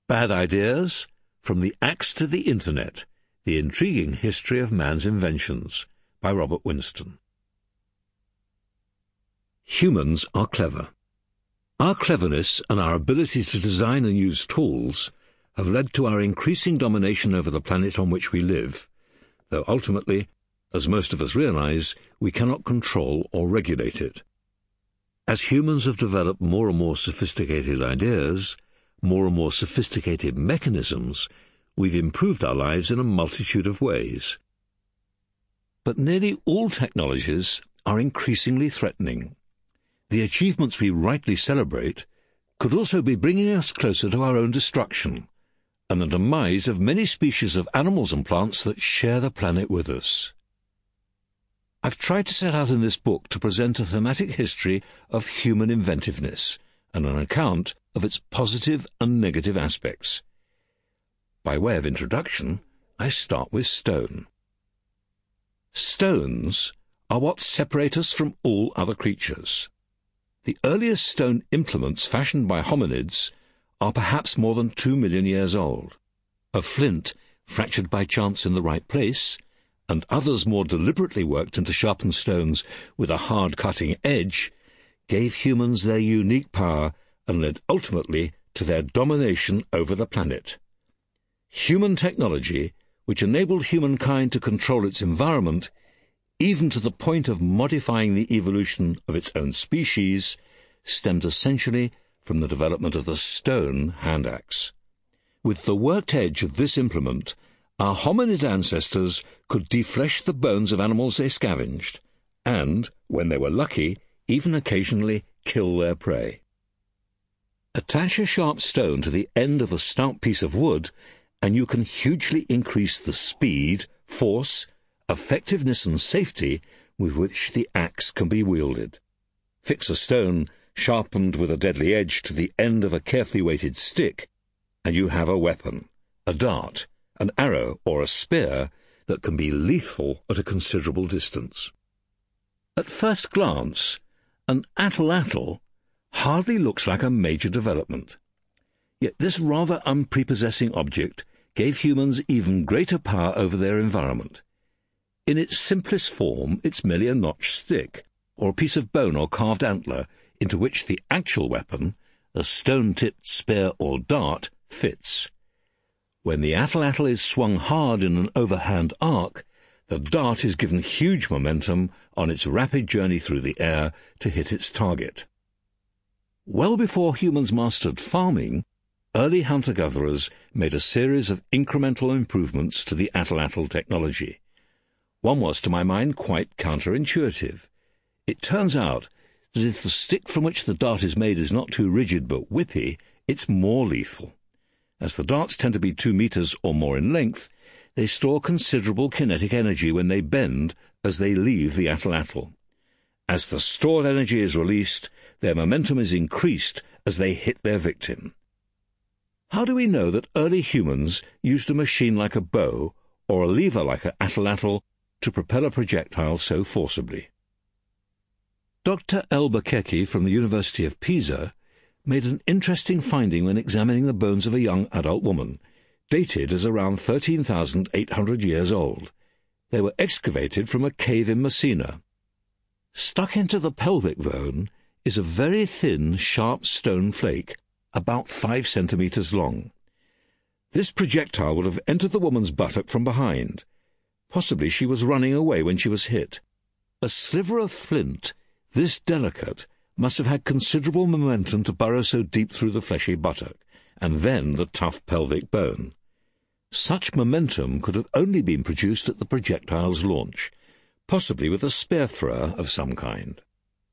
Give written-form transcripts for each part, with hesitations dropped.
Bad Ideas, From the Axe to the Internet, The Intriguing History of Man's Inventions, by Robert Winston. Humans are clever. Our cleverness and our ability to design and use tools have led to our increasing domination over the planet on which we live, though ultimately, as most of us realize, we cannot control or regulate it. As humans have developed more and more sophisticated ideas, more and more sophisticated mechanisms, we've improved our lives in a multitude of ways. But nearly all technologies are increasingly threatening. The achievements we rightly celebrate could also be bringing us closer to our own destruction and the demise of many species of animals and plants that share the planet with us. I've tried to set out in this book to present a thematic history of human inventiveness and an account of its positive and negative aspects. By way of introduction, I start with stone. Stones are what separate us from all other creatures. The earliest stone implements fashioned by hominids are perhaps more than 2 million years old. A flint fractured by chance in the right place, and others more deliberately worked into sharpened stones with a hard cutting edge, gave humans their unique power and led ultimately to their domination over the planet. Human technology, which enabled humankind to control its environment, even to the point of modifying the evolution of its own species, stemmed essentially from the development of the stone hand axe. With the worked edge of this implement, our hominid ancestors could deflesh the bones of animals they scavenged, and, when they were lucky, even occasionally kill their prey. Attach a sharp stone to the end of a stout piece of wood, and you can hugely increase the speed, force, effectiveness and safety with which the axe can be wielded. Fix a stone, sharpened with a deadly edge, to the end of a carefully weighted stick, and you have a weapon, a dart, an arrow or a spear that can be lethal at a considerable distance. At first glance, an atlatl hardly looks like a major development. Yet this rather unprepossessing object gave humans even greater power over their environment. In its simplest form, it's merely a notched stick, or a piece of bone or carved antler, into which the actual weapon, a stone-tipped spear or dart, fits. When the atlatl is swung hard in an overhand arc, the dart is given huge momentum on its rapid journey through the air to hit its target. Well before humans mastered farming, early hunter-gatherers made a series of incremental improvements to the atlatl technology. One was, to my mind, quite counterintuitive. It turns out that if the stick from which the dart is made is not too rigid but whippy, it's more lethal. As the darts tend to be 2 meters or more in length, they store considerable kinetic energy when they bend as they leave the atlatl. As the stored energy is released, their momentum is increased as they hit their victim. How do we know that early humans used a machine like a bow or a lever like an atlatl to propel a projectile so forcibly? Dr. Albuquerque from the University of Pisa made an interesting finding when examining the bones of a young adult woman, dated as around 13,800 years old. They were excavated from a cave in Messina. Stuck into the pelvic bone is a very thin, sharp stone flake, about 5 centimeters long. This projectile would have entered the woman's buttock from behind. Possibly she was running away when she was hit. A sliver of flint, this delicate, must have had considerable momentum to burrow so deep through the fleshy buttock, and then the tough pelvic bone. Such momentum could have only been produced at the projectile's launch, possibly with a spear thrower of some kind.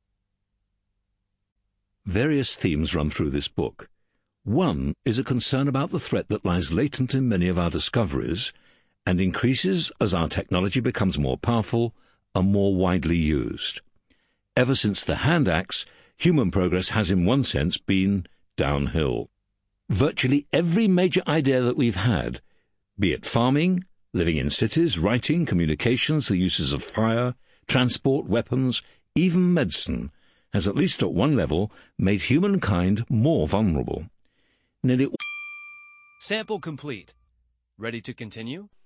Various themes run through this book. One is a concern about the threat that lies latent in many of our discoveries and increases as our technology becomes more powerful and more widely used. Ever since the hand axe, human progress has in one sense been downhill. Virtually every major idea that we've had, be it farming, living in cities, writing, communications, the uses of fire, transport, weapons, even medicine, has at least at one level made humankind more vulnerable. Nearly Sample complete. Ready to continue?